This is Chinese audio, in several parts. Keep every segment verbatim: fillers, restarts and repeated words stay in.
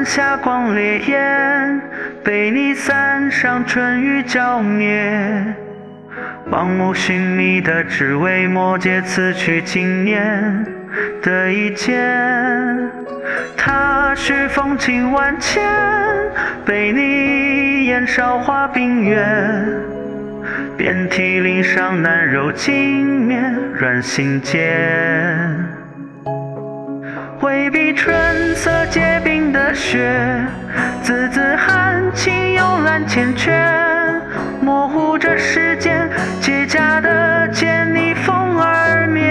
霞光烈焰，被你伞上春雨浇灭。盲目寻觅的，只为魔界刺去今年的一剑。踏雪风情万千，被你烟烧化冰原。遍体鳞伤难揉尽面，软心间。回避春色结冰的雪，字字含情幽兰缱绻，模糊着时间，结痂的剑逆风而灭。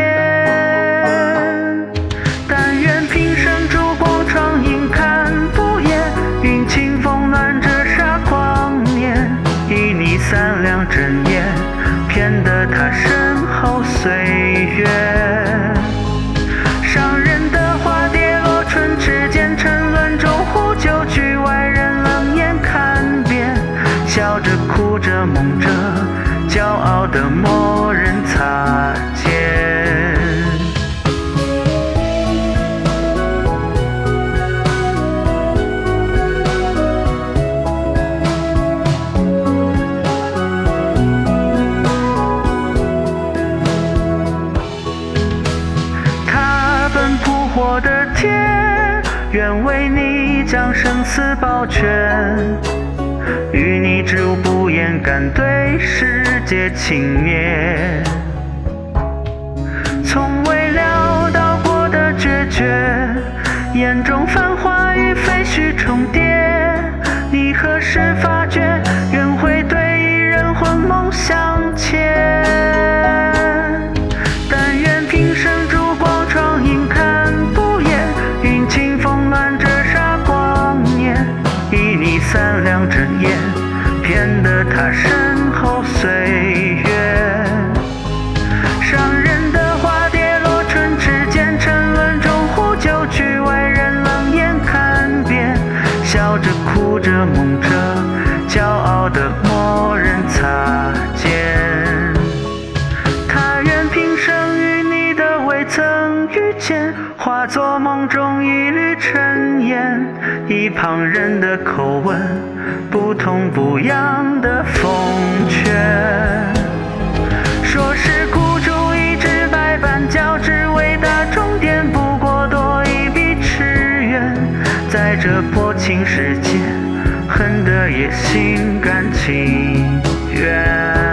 但愿平生烛光窗影看不厌，云清风暖折煞光年，以你三两针眼，骗得他身后岁月。伤人的花跌落春池间，沉沦中呼救，局外人冷眼看遍，笑着哭着梦着，骄傲的默认擦肩。他奔扑火的天，愿为你将生死保全。与你知无不言，敢对世界轻蔑。从未料到过的决绝，眼中繁华与废墟重叠。你何时发觉，愿会对一人魂梦相牵。但愿平生烛光窗影看不厌，云清风暖折煞光年，以你三两针眼，骗得他身后岁月。伤人的花跌落春池间，沉沦中呼救，局外人冷眼看遍，笑着哭着梦着，骄傲的默认擦肩。他愿平生与你的未曾遇见，化作梦中一缕尘烟，以旁人的口吻，不痛不痒的奉劝。说是孤注一掷百般交织，伟大终点不过多一笔驰援。在这薄情世界，恨得也心甘情愿。